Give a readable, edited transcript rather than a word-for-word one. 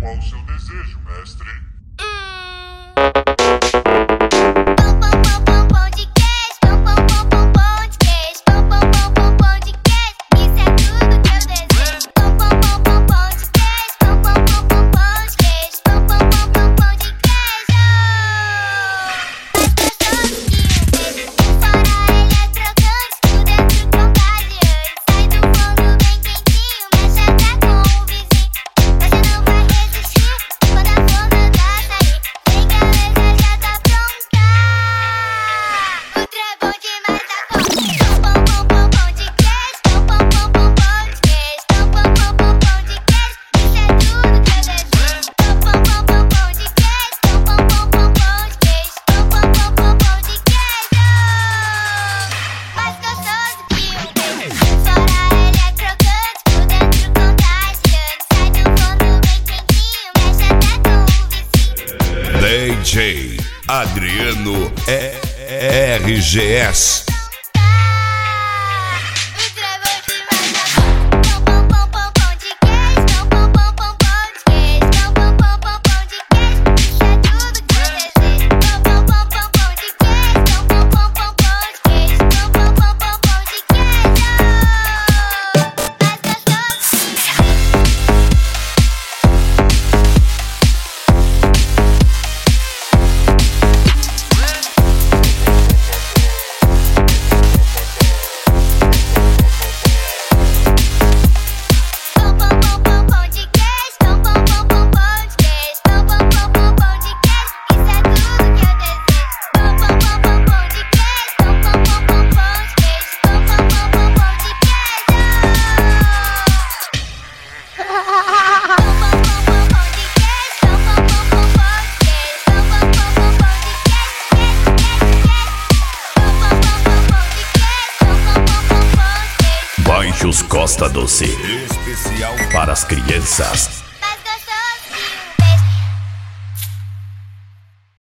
Qual o seu desejo, mestre? Pão de queijo, pão de queijo, pão de queijo, isso é tudo que eu desejo. Pão de queijo, pão de queijo, pão de queijo. Mais gostoso que um beijo, fora ele é crocante, por dentro contagiante. Sai do forno bem quentinho, mexe até com o vizinho. DJ Adriano RGS. Baixos Costa Doce. Especial Para as crianças.